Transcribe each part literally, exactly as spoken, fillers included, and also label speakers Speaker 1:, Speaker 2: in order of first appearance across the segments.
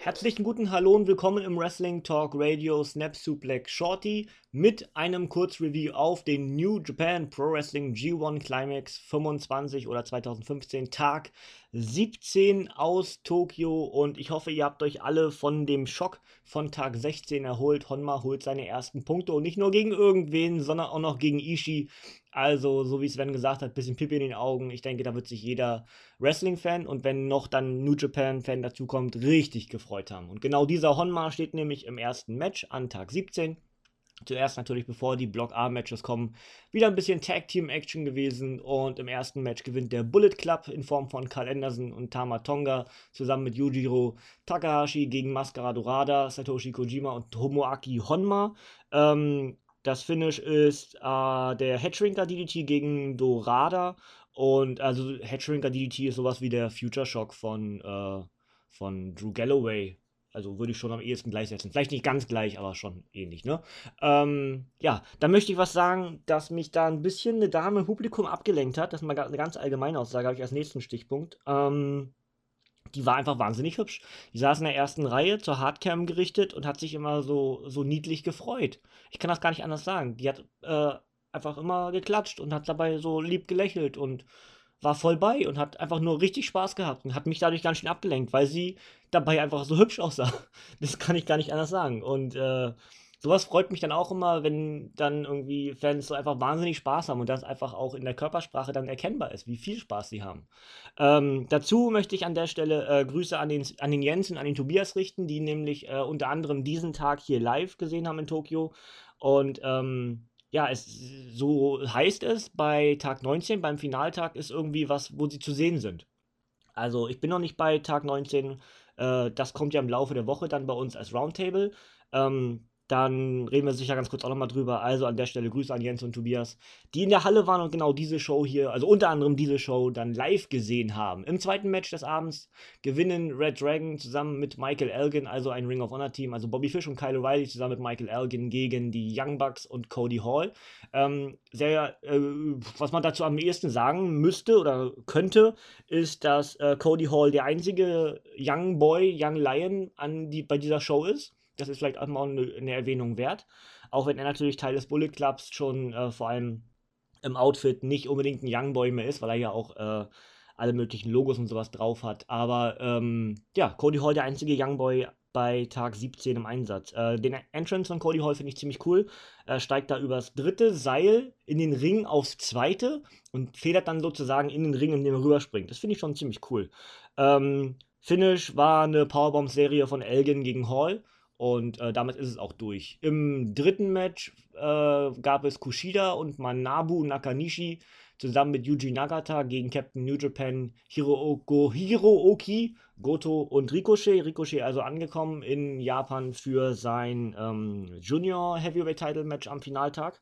Speaker 1: Herzlichen guten Hallo und willkommen im Wrestling Talk Radio Snap Suplex Shorty mit einem Kurzreview auf den New Japan Pro Wrestling G eins Climax fünfundzwanzig oder zweitausendfünfzehn Tag siebzehn aus Tokio, und ich hoffe, ihr habt euch alle von dem Schock von Tag sechzehn erholt. Honma holt seine ersten Punkte und nicht nur gegen irgendwen, sondern auch noch gegen Ishii. Also, so wie Sven gesagt hat, bisschen Pipi in den Augen. Ich denke, da wird sich jeder Wrestling-Fan und wenn noch dann New Japan-Fan dazukommt, richtig gefreut haben. Und genau dieser Honma steht nämlich im ersten Match an Tag siebzehn. Zuerst natürlich, bevor die Block A-Matches kommen, wieder ein bisschen Tag-Team-Action gewesen, und im ersten Match gewinnt der Bullet Club in Form von Karl Anderson und Tama Tonga zusammen mit Yujiro Takahashi gegen Mascara Dorada, Satoshi Kojima und Tomoaki Honma. Ähm, das Finish ist äh, der Headshrinker D D T gegen Dorada, und also Headshrinker D D T ist sowas wie der Future Shock von, äh, von Drew Galloway. Also würde ich schon am ehesten gleichsetzen. Vielleicht nicht ganz gleich, aber schon ähnlich, ne? Ähm, ja, dann möchte ich was sagen, dass mich da ein bisschen eine Dame im Publikum abgelenkt hat. Das ist mal ga- eine ganz allgemeine Aussage, habe ich als nächsten Stichpunkt. Ähm, die war einfach wahnsinnig hübsch. Die saß in der ersten Reihe zur Hardcam gerichtet und hat sich immer so, so niedlich gefreut. Ich kann das gar nicht anders sagen. Die hat äh, einfach immer geklatscht und hat dabei so lieb gelächelt und war voll bei und hat einfach nur richtig Spaß gehabt und hat mich dadurch ganz schön abgelenkt, weil sie dabei einfach so hübsch aussah. Das kann ich gar nicht anders sagen. Und äh, sowas freut mich dann auch immer, wenn dann irgendwie Fans so einfach wahnsinnig Spaß haben und das einfach auch in der Körpersprache dann erkennbar ist, wie viel Spaß sie haben. Ähm, dazu möchte ich an der Stelle äh, Grüße an den, an den Jens und an den Tobias richten, die nämlich äh, unter anderem diesen Tag hier live gesehen haben in Tokio. Und ähm, ja, es, so heißt es, bei Tag neunzehn, beim Finaltag, ist irgendwie was, wo sie zu sehen sind. Also ich bin noch nicht bei Tag neunzehn. Äh, das kommt ja im Laufe der Woche dann bei uns als Roundtable. Ähm, dann reden wir sicher ganz kurz auch nochmal drüber. Also an der Stelle Grüße an Jens und Tobias, die in der Halle waren und genau diese Show hier, also unter anderem diese Show, dann live gesehen haben. Im zweiten Match des Abends gewinnen Red Dragon zusammen mit Michael Elgin, also ein Ring of Honor Team, also Bobby Fish und Kyle O'Reilly zusammen mit Michael Elgin gegen die Young Bucks und Cody Hall. Ähm, sehr, äh, was man dazu am ehesten sagen müsste oder könnte, ist, dass äh, Cody Hall der einzige Young Boy, Young Lion an die, bei dieser Show ist. Das ist vielleicht auch mal eine, eine Erwähnung wert. Auch wenn er natürlich Teil des Bullet Clubs schon äh, vor allem im Outfit nicht unbedingt ein Young Boy mehr ist, weil er ja auch äh, alle möglichen Logos und sowas drauf hat. Aber ähm, ja, Cody Hall der einzige Young Boy bei Tag siebzehn im Einsatz. Äh, den Entrance von Cody Hall finde ich ziemlich cool. Er steigt da übers dritte Seil in den Ring aufs zweite und federt dann sozusagen in den Ring, in dem er rüberspringt. Das finde ich schon ziemlich cool. Ähm, Finish war eine Powerbomb-Serie von Elgin gegen Hall. Und äh, damit ist es auch durch. Im dritten Match äh, gab es Kushida und Manabu Nakanishi zusammen mit Yuji Nagata gegen Captain New Japan Hirooko, Hirooki Goto und Ricochet. Ricochet also angekommen in Japan für sein ähm, Junior Heavyweight Title Match am Finaltag.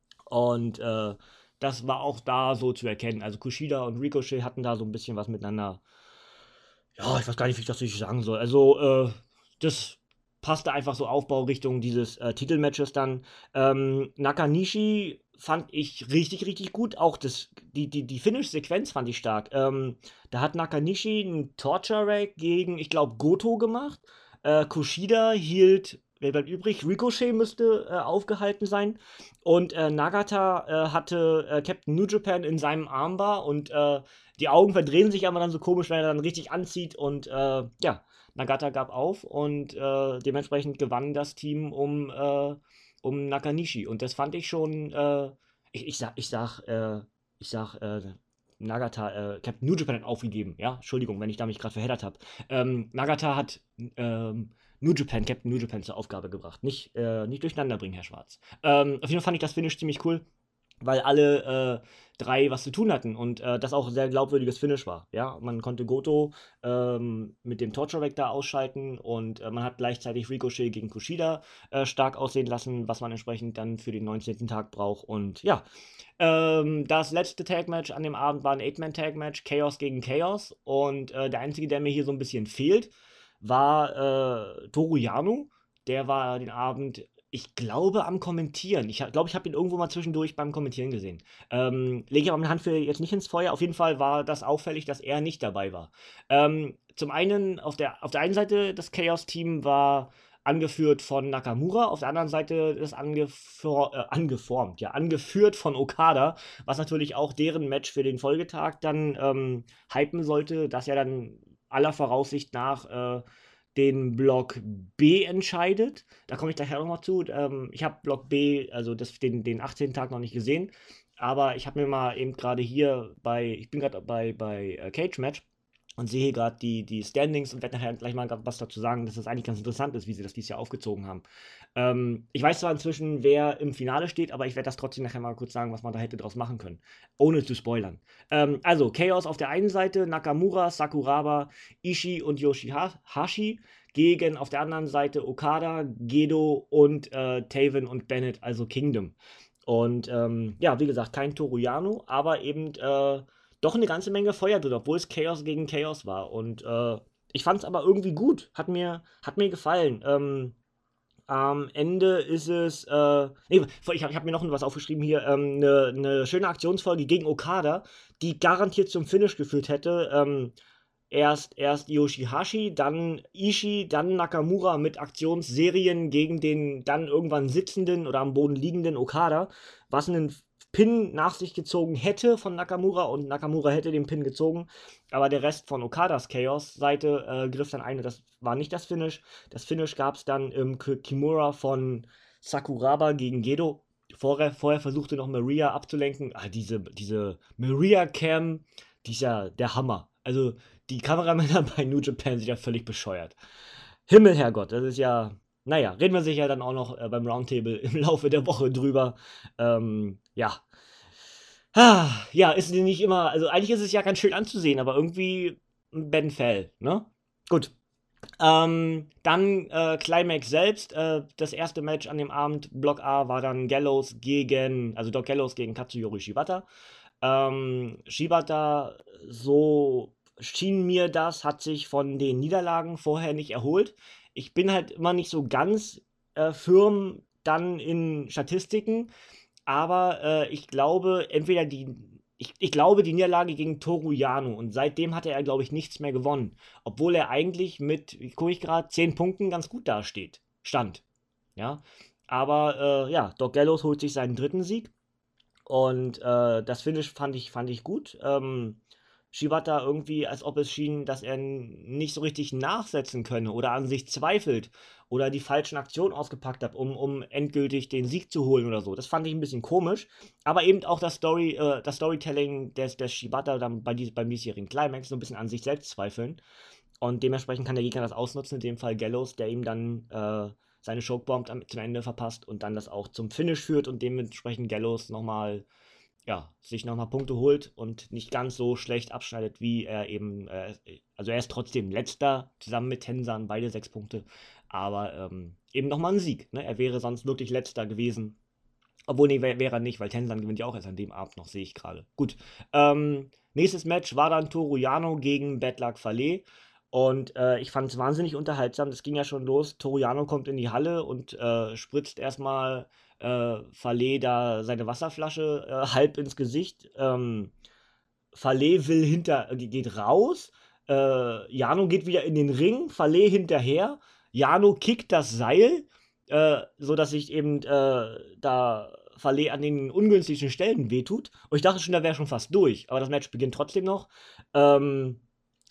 Speaker 1: Und äh, das war auch da so zu erkennen. Also Kushida und Ricochet hatten da so ein bisschen was miteinander. Ja, ich weiß gar nicht, wie ich das richtig sagen soll. Also, äh, das passte einfach so Aufbau Richtung dieses äh, Titelmatches dann. Ähm, Nakanishi fand ich richtig, richtig gut. Auch das, die, die, die Finish-Sequenz fand ich stark. Ähm, da hat Nakanishi einen Torture Rack gegen, ich glaube, Goto gemacht. Äh, Kushida hielt, wer bleibt übrig? Ricochet müsste äh, aufgehalten sein. Und äh, Nagata äh, hatte äh, Captain New Japan in seinem Armbar, und äh, die Augen verdrehen sich aber dann so komisch, wenn er dann richtig anzieht, und äh, ja, Nagata gab auf, und äh, dementsprechend gewann das Team um, äh, um Nakanishi. Und das fand ich schon, äh, ich, ich sag, ich sag, äh, ich sag, äh, Nagata, äh, Captain New Japan hat aufgegeben, ja, Entschuldigung, wenn ich da mich gerade verheddert habe. Ähm, Nagata hat ähm, New Japan, Captain New Japan zur Aufgabe gebracht. Nicht, äh, nicht durcheinander bringen, Herr Schwarz. Ähm, auf jeden Fall fand ich das Finish ziemlich cool, weil alle äh, drei was zu tun hatten und äh, das auch ein sehr glaubwürdiges Finish war. Ja, man konnte Goto ähm, mit dem Torture Rack da ausschalten, und äh, man hat gleichzeitig Ricochet gegen Kushida äh, stark aussehen lassen, was man entsprechend dann für den neunzehnten Tag braucht. Und ja, ähm, das letzte Tag-Match an dem Abend war ein Eight-Man-Tag-Match, Chaos gegen Chaos, und äh, der einzige, der mir hier so ein bisschen fehlt, war äh, Toru Yano. Der war den Abend Ich glaube am Kommentieren. Ich glaube, ich habe ihn irgendwo mal zwischendurch beim Kommentieren gesehen. Ähm, lege ich aber meine Hand für jetzt nicht ins Feuer. Auf jeden Fall war das auffällig, dass er nicht dabei war. Ähm, zum einen, auf der, auf der einen Seite, das Chaos-Team war angeführt von Nakamura, auf der anderen Seite ist angefor äh, angeformt, ja, angeführt von Okada, was natürlich auch deren Match für den Folgetag dann ähm, hypen sollte, dass er dann aller Voraussicht nach äh, den Block B entscheidet. Da komme ich gleich nochmal zu. Ähm, ich habe Block B, also das, den, den achtzehnten Tag noch nicht gesehen. Aber ich habe mir mal eben gerade hier bei, ich bin gerade bei, bei äh, Cage Match und sehe hier gerade die, die Standings und werde nachher gleich mal was dazu sagen, dass das eigentlich ganz interessant ist, wie sie das dieses Jahr aufgezogen haben. Ähm, ich weiß zwar inzwischen, wer im Finale steht, aber ich werde das trotzdem nachher mal kurz sagen, was man da hätte draus machen können. Ohne zu spoilern. Ähm, also, Chaos auf der einen Seite, Nakamura, Sakuraba, Ishii und Yoshihashi gegen auf der anderen Seite Okada, Gedo und äh, Taven und Bennett, also Kingdom. Und ähm, ja, wie gesagt, kein Toru Yano, aber eben äh, doch eine ganze Menge Feuer drin, obwohl es Chaos gegen Chaos war. Und äh, ich fand es aber irgendwie gut. Hat mir, hat mir gefallen. Ähm, am Ende ist es, äh, nee, ich habe hab mir noch was aufgeschrieben hier, ähm, eine ne schöne Aktionsfolge gegen Okada, die garantiert zum Finish geführt hätte. Ähm, erst, erst Yoshihashi, dann Ishii, dann Nakamura mit Aktionsserien gegen den dann irgendwann sitzenden oder am Boden liegenden Okada, was einen Pin nach sich gezogen hätte von Nakamura und Nakamura hätte den Pin gezogen, aber der Rest von Okadas Chaos-Seite äh, griff dann ein und das war nicht das Finish. Das Finish gab es dann im Kimura von Sakuraba gegen Gedo. Vorher, vorher versuchte noch Maria abzulenken. Ah, diese, diese Maria-Cam, die ist ja der Hammer. Also, die Kameramänner bei New Japan sind ja völlig bescheuert. Himmel, Herrgott, das ist ja. Naja, reden wir sicher dann auch noch äh, beim Roundtable im Laufe der Woche drüber. Ähm, ja. Ah, ja, ist nicht immer. Also, eigentlich ist es ja ganz schön anzusehen, aber irgendwie ein Ben Fell, ne? Gut. Ähm, dann äh, Climax selbst. Äh, das erste Match an dem Abend, Block A, war dann Gallows gegen, also Doc Gallows gegen Katsuyori Shibata. Ähm, Shibata, so schien mir das, hat sich von den Niederlagen vorher nicht erholt. Ich bin halt immer nicht so ganz äh, firm dann in Statistiken, aber äh, ich glaube, entweder die, ich, ich glaube, die Niederlage gegen Toru Yano und seitdem hatte er, glaube ich, nichts mehr gewonnen. Obwohl er eigentlich mit, wie gucke ich gerade, zehn Punkten ganz gut dasteht. Stand. Ja. Aber äh, ja, Doc Gallows holt sich seinen dritten Sieg. Und äh, das Finish fand ich, fand ich gut. Ähm, Shibata irgendwie, als ob es schien, dass er n- nicht so richtig nachsetzen könne oder an sich zweifelt oder die falschen Aktionen ausgepackt hat, um, um endgültig den Sieg zu holen oder so. Das fand ich ein bisschen komisch. Aber eben auch das, Story, äh, das Storytelling des, des Shibata dann bei dies, beim diesjährigen Climax so ein bisschen an sich selbst zweifeln. Und dementsprechend kann der Gegner das ausnutzen, in dem Fall Gallows, der ihm dann äh, seine Chokebomb am- zum Ende verpasst und dann das auch zum Finish führt und dementsprechend Gallows nochmal, ja, sich nochmal Punkte holt und nicht ganz so schlecht abschneidet, wie er eben, äh, also er ist trotzdem letzter, zusammen mit Tensan, beide sechs Punkte, aber ähm, eben nochmal ein Sieg, ne? Er wäre sonst wirklich letzter gewesen. Obwohl, nee, wäre wär er nicht, weil Tensan gewinnt ja auch erst an dem Abend noch, sehe ich gerade. Gut. Ähm, nächstes Match war dann Toru Yano gegen Bad Luck Fale. Und äh, ich fand es wahnsinnig unterhaltsam. Das ging ja schon los. Toru Yano kommt in die Halle und äh, spritzt erstmal äh, Fale da seine Wasserflasche äh, halb ins Gesicht. Ähm, Fale will hinter, äh, geht raus. Äh, Jano geht wieder in den Ring. Fale hinterher. Jano kickt das Seil, äh, sodass sich eben äh, da Fale an den ungünstigsten Stellen wehtut. Und ich dachte schon, da wäre schon fast durch. Aber das Match beginnt trotzdem noch. Ähm,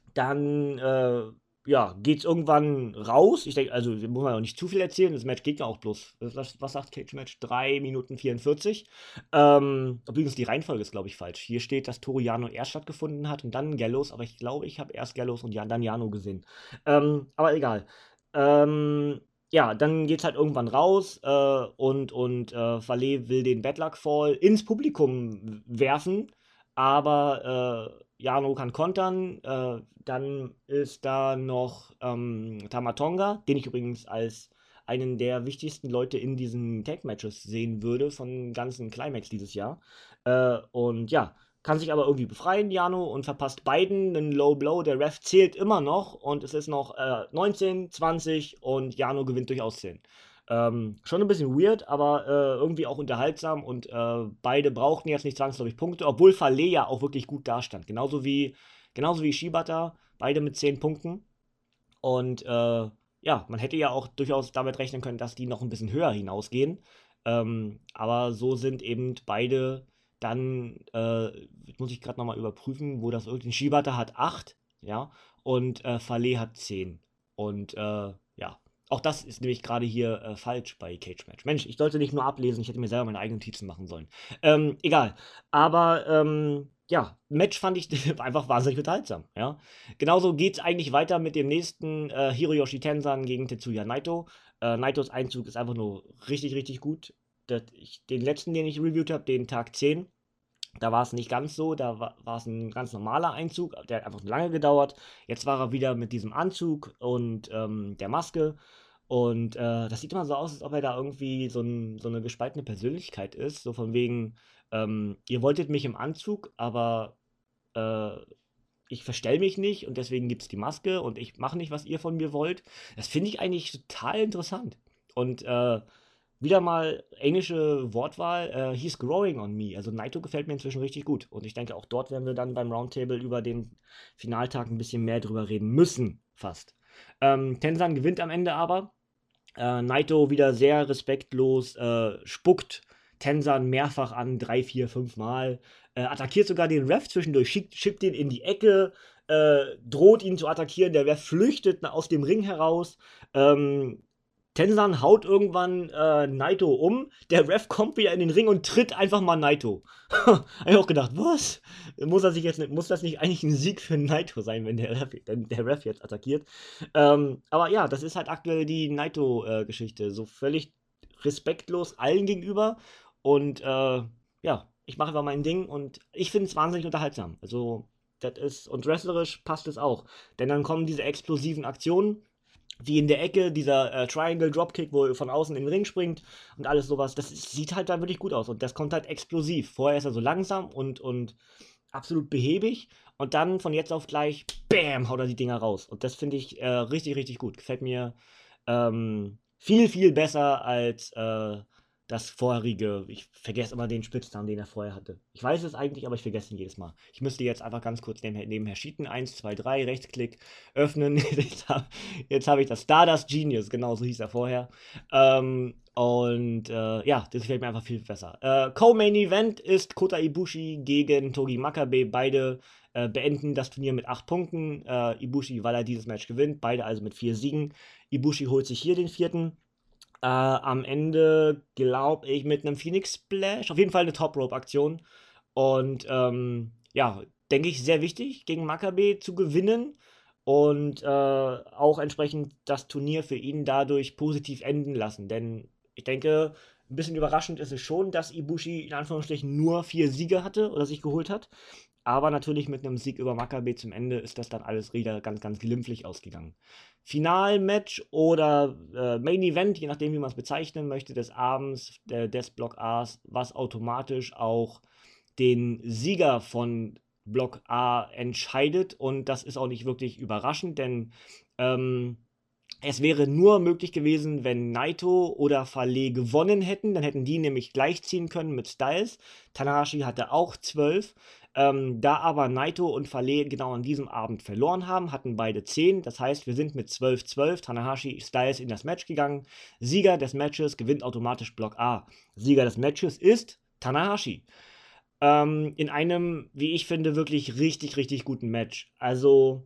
Speaker 1: dann, äh, ja, geht's irgendwann raus. Ich denke, also muss man auch nicht zu viel erzählen. Das Match geht ja auch bloß, was, was sagt Cage Match? drei Minuten vierundvierzig. Ähm, übrigens, die Reihenfolge ist, glaube ich, falsch. Hier steht, dass Toru Yano erst stattgefunden hat und dann Gallows, aber ich glaube, ich habe erst Gallows und Jan, dann Yano gesehen. Ähm, aber egal. Ähm, ja, dann geht's halt irgendwann raus äh, und, und äh, Fale will den Bad Luck Fall ins Publikum werfen, aber äh, Jano kann kontern. Äh, dann ist da noch ähm, Tamatonga, den ich übrigens als einen der wichtigsten Leute in diesen Tag-Matches sehen würde von ganzen Climax dieses Jahr. Äh, und ja, kann sich aber irgendwie befreien, Jano, und verpasst beiden einen Low Blow. Der Ref zählt immer noch und es ist noch äh, neunzehn, zwanzig und Jano gewinnt durch Auszählen. Ähm, schon ein bisschen weird, aber äh, irgendwie auch unterhaltsam und äh, beide brauchten jetzt nicht zwangsläufig Punkte, obwohl Fale ja auch wirklich gut dastand. Genauso wie, genauso wie Shibata, beide mit zehn Punkten. Und äh, ja, man hätte ja auch durchaus damit rechnen können, dass die noch ein bisschen höher hinausgehen. Ähm, aber so sind eben beide dann, äh, muss ich gerade nochmal überprüfen, wo das irgendwie. Shibata hat acht, ja, und äh, Fale hat zehn. Und äh, ja, auch das ist nämlich gerade hier äh, falsch bei Cage Match. Mensch, ich sollte nicht nur ablesen, ich hätte mir selber meine eigenen Notizen machen sollen. Ähm, egal. Aber ähm, ja, Match fand ich einfach wahnsinnig unterhaltsam, ja. Genauso geht es eigentlich weiter mit dem nächsten äh, Hiroyoshi Tenzan gegen Tetsuya Naito. Äh, Naitos Einzug ist einfach nur richtig, richtig gut. Das, ich, den letzten, den ich reviewt habe, den Tag zehn, da war es nicht ganz so. Da war, war es ein ganz normaler Einzug, der hat einfach lange gedauert. Jetzt war er wieder mit diesem Anzug und ähm, der Maske. Und äh, das sieht immer so aus, als ob er da irgendwie so, ein, so eine gespaltene Persönlichkeit ist. So von wegen, ähm, ihr wolltet mich im Anzug, aber äh, ich verstell mich nicht und deswegen gibt es die Maske und ich mache nicht, was ihr von mir wollt. Das finde ich eigentlich total interessant. Und äh, wieder mal englische Wortwahl, äh, he's growing on me. Also Naito gefällt mir inzwischen richtig gut. Und ich denke, auch dort werden wir dann beim Roundtable über den Finaltag ein bisschen mehr drüber reden müssen, fast. Ähm, Tenzan gewinnt am Ende aber. Äh, Naito wieder sehr respektlos, äh, spuckt Tenzan mehrfach an, drei, vier, fünf Mal. Äh, attackiert sogar den Ref zwischendurch, schickt, schickt ihn in die Ecke, äh, droht ihn zu attackieren. Der Ref flüchtet aus dem Ring heraus. Ähm, Tenzan haut irgendwann äh, Naito um. Der Ref kommt wieder in den Ring und tritt einfach mal Naito. Hab ich auch gedacht, was? Muss, er sich jetzt, nicht- muss das nicht eigentlich ein Sieg für Naito sein, wenn der Ref, wenn der Ref jetzt attackiert? Ähm, aber ja, das ist halt aktuell die Naito-Geschichte. So völlig respektlos allen gegenüber. Und äh, ja, ich mache einfach mein Ding und ich finde es wahnsinnig unterhaltsam. Also, das ist, und wrestlerisch passt es auch. Denn dann kommen diese explosiven Aktionen, wie in der Ecke, dieser äh, Triangle Dropkick, wo er von außen in den Ring springt und alles sowas. Das ist, sieht halt da wirklich gut aus und das kommt halt explosiv. Vorher ist er so langsam und, und absolut behäbig und dann von jetzt auf gleich, bam, haut er die Dinger raus. Und das finde ich äh, richtig, richtig gut. Gefällt mir ähm, viel, viel besser als äh, das vorherige. Ich vergesse immer den Spitznamen, den er vorher hatte. Ich weiß es eigentlich, aber ich vergesse ihn jedes Mal. Ich müsste jetzt einfach ganz kurz nebenher, nebenher cheaten. eins, zwei, drei, Rechtsklick, öffnen. Jetzt habe hab ich das Stardust Genius, genau so hieß er vorher. Ähm, und äh, ja, das gefällt mir einfach viel besser. Äh, Co-Main Event ist Kota Ibushi gegen Togi Makabe. Beide äh, beenden das Turnier mit acht Punkten. Äh, Ibushi, weil er dieses Match gewinnt. Beide also mit vier Siegen. Ibushi holt sich hier den vierten. Äh, am Ende, glaube ich, mit einem Phoenix Splash. Auf jeden Fall eine Top Rope Aktion. Und ähm, ja, denke ich, sehr wichtig, gegen Makabe zu gewinnen. Und äh, auch entsprechend das Turnier für ihn dadurch positiv enden lassen. Denn ich denke, ein bisschen überraschend ist es schon, dass Ibushi in Anführungsstrichen nur vier Siege hatte oder sich geholt hat. Aber natürlich mit einem Sieg über Makabe zum Ende ist das dann alles wieder ganz, ganz glimpflich ausgegangen. Finalmatch oder äh, Main Event, je nachdem, wie man es bezeichnen möchte, des Abends äh, des Block A's, was automatisch auch den Sieger von Block A entscheidet. Und das ist auch nicht wirklich überraschend, denn ähm, es wäre nur möglich gewesen, wenn Naito oder Fale gewonnen hätten. Dann hätten die nämlich gleichziehen können mit Styles. Tanahashi hatte auch zwölf. Ähm, da aber Naito und Fale genau an diesem Abend verloren haben, hatten beide zehn. Das heißt, wir sind mit zwölf zwölf. Tanahashi Styles in das Match gegangen. Sieger des Matches gewinnt automatisch Block A. Sieger des Matches ist Tanahashi. Ähm, in einem, wie ich finde, wirklich richtig, richtig guten Match. Also,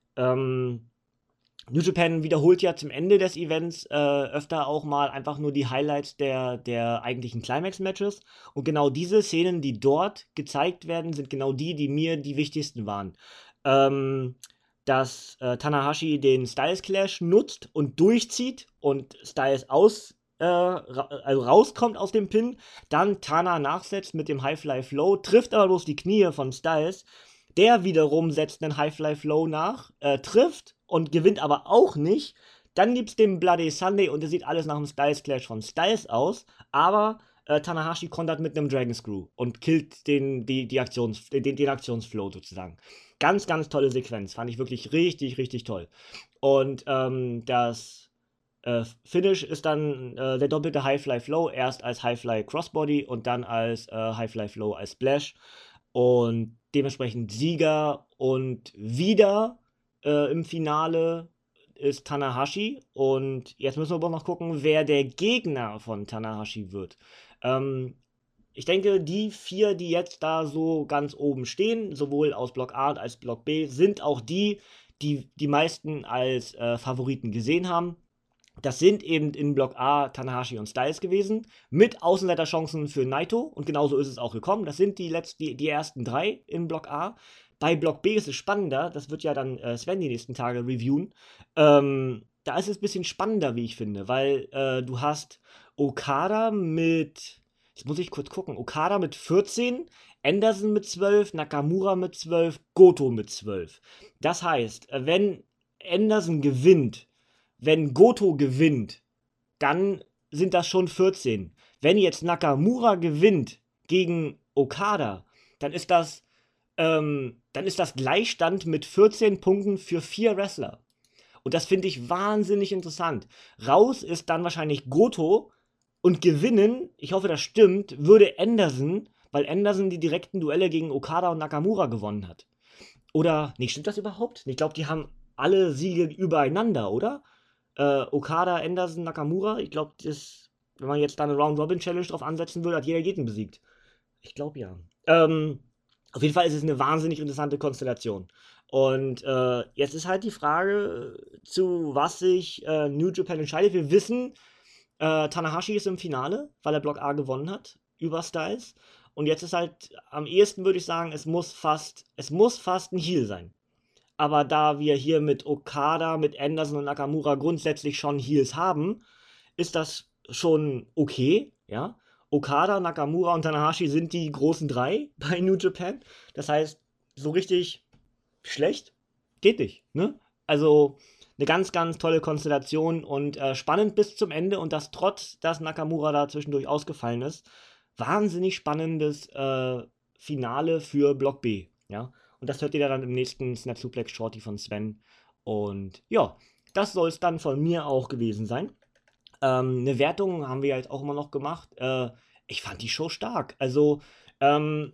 Speaker 1: ähm, New Japan wiederholt ja zum Ende des Events äh, öfter auch mal einfach nur die Highlights der, der eigentlichen Climax-Matches. Und genau diese Szenen, die dort gezeigt werden, sind genau die, die mir die wichtigsten waren. Ähm, dass äh, Tanahashi den Styles Clash nutzt und durchzieht und Styles aus, äh, ra also rauskommt aus dem Pin, dann Tana nachsetzt mit dem High-Fly Flow, trifft aber bloß die Knie von Styles. Der wiederum setzt einen High-Fly Flow nach, äh, trifft und gewinnt aber auch nicht. Dann gibt es den Bloody Sunday und es sieht alles nach einem Styles Clash von Styles aus, aber äh, Tanahashi kontert mit einem Dragon Screw und killt den, die, die Aktions, den, den Aktionsflow sozusagen. Ganz, ganz tolle Sequenz. Fand ich wirklich richtig, richtig toll. Und ähm, das äh, Finish ist dann äh, der doppelte High-Fly Flow, erst als High-Fly Crossbody und dann als äh, High-Fly Flow als Splash. Und dementsprechend Sieger und wieder äh, im Finale ist Tanahashi. Und jetzt müssen wir aber noch gucken, wer der Gegner von Tanahashi wird. Ähm, ich denke, die vier, die jetzt da so ganz oben stehen, sowohl aus Block A als Block B, sind auch die, die die meisten als äh, Favoriten gesehen haben. Das sind eben in Block A Tanahashi und Styles gewesen, mit Außenseiterchancen für Naito. Und genauso ist es auch gekommen. Das sind die, letzt, die, die ersten drei in Block A. Bei Block B ist es spannender. Das wird ja dann äh, Sven die nächsten Tage reviewen. Ähm, da ist es ein bisschen spannender, wie ich finde, weil äh, du hast Okada mit, jetzt muss ich kurz gucken, Okada mit vierzehn, Anderson mit zwölf, Nakamura mit zwölf, Goto mit zwölf. Das heißt, äh, wenn Anderson gewinnt, wenn Goto gewinnt, dann sind das schon vierzehn. Wenn jetzt Nakamura gewinnt gegen Okada, dann ist das, ähm, dann ist das Gleichstand mit vierzehn Punkten für vier Wrestler. Und das finde ich wahnsinnig interessant. Raus ist dann wahrscheinlich Goto und gewinnen, ich hoffe, das stimmt, würde Anderson, weil Anderson die direkten Duelle gegen Okada und Nakamura gewonnen hat. Oder, nee, stimmt das überhaupt? Ich glaube, die haben alle Siege übereinander, oder? Äh, Okada, Anderson, Nakamura. Ich glaube, wenn man jetzt da eine Round-Robin-Challenge drauf ansetzen würde, hat jeder jeden besiegt. Ich glaube ja. Ähm, auf jeden Fall ist es eine wahnsinnig interessante Konstellation. Und äh, jetzt ist halt die Frage, zu was sich äh, New Japan entscheidet. Wir wissen, äh, Tanahashi ist im Finale, weil er Block A gewonnen hat über Styles. Und jetzt ist halt am ehesten, würde ich sagen, es muss fast, es muss fast ein Heel sein. Aber da wir hier mit Okada, mit Anderson und Nakamura grundsätzlich schon Heels haben, ist das schon okay, ja. Okada, Nakamura und Tanahashi sind die großen drei bei New Japan. Das heißt, so richtig schlecht geht nicht, ne? Also eine ganz, ganz tolle Konstellation und äh, spannend bis zum Ende und das trotz, dass Nakamura da zwischendurch ausgefallen ist. Wahnsinnig spannendes äh, Finale für Block B, ja. Und das hört ihr dann im nächsten Snap Suplex Shorty von Sven. Und ja, das soll es dann von mir auch gewesen sein. Ähm, eine Wertung haben wir halt auch immer noch gemacht. Äh, ich fand die Show stark. Also, ähm,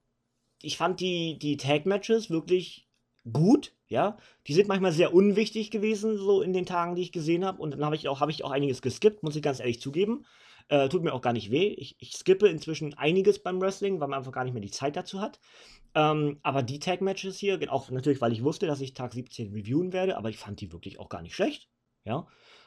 Speaker 1: ich fand die, die Tag-Matches wirklich gut, ja. Die sind manchmal sehr unwichtig gewesen, so in den Tagen, die ich gesehen habe. Und dann habe ich, auch, hab ich auch einiges geskippt, muss ich ganz ehrlich zugeben. Äh, tut mir auch gar nicht weh. Ich, ich skippe inzwischen einiges beim Wrestling, weil man einfach gar nicht mehr die Zeit dazu hat. Ähm, aber die Tag-Matches hier, auch natürlich, weil ich wusste, dass ich Tag siebzehn reviewen werde, aber ich fand die wirklich auch gar nicht schlecht, ja.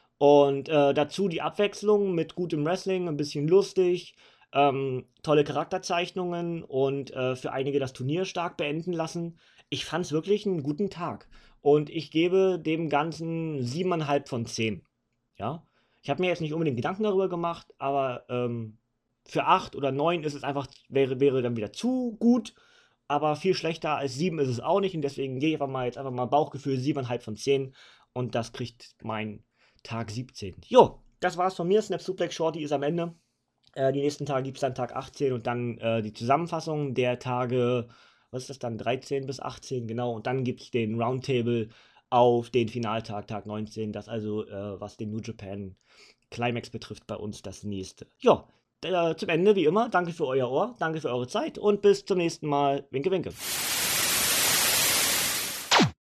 Speaker 1: Und äh, dazu die Abwechslung mit gutem Wrestling, ein bisschen lustig, ähm, tolle Charakterzeichnungen und äh, für einige das Turnier stark beenden lassen. Ich fand es wirklich einen guten Tag. Und ich gebe dem Ganzen siebeneinhalb von zehn. Ja? Ich habe mir jetzt nicht unbedingt Gedanken darüber gemacht, aber ähm, für acht oder neun ist es einfach, wäre, wäre dann wieder zu gut. Aber viel schlechter als sieben ist es auch nicht. Und deswegen gehe ich einfach mal jetzt einfach mal Bauchgefühl siebeneinhalb von zehn. Und das kriegt mein Tag siebzehn. Jo, das war's von mir. Snap Suplex Shorty ist am Ende. Äh, die nächsten Tage gibt es dann Tag achtzehn und dann äh, die Zusammenfassung der Tage, was ist das dann, dreizehn bis achtzehn, genau. Und dann gibt es den Roundtable auf den Finaltag, Tag neunzehn. Das also, äh, was den New Japan Climax betrifft, bei uns das nächste. Ja, äh, zum Ende wie immer, danke für euer Ohr, danke für eure Zeit und bis zum nächsten Mal. Winke, winke.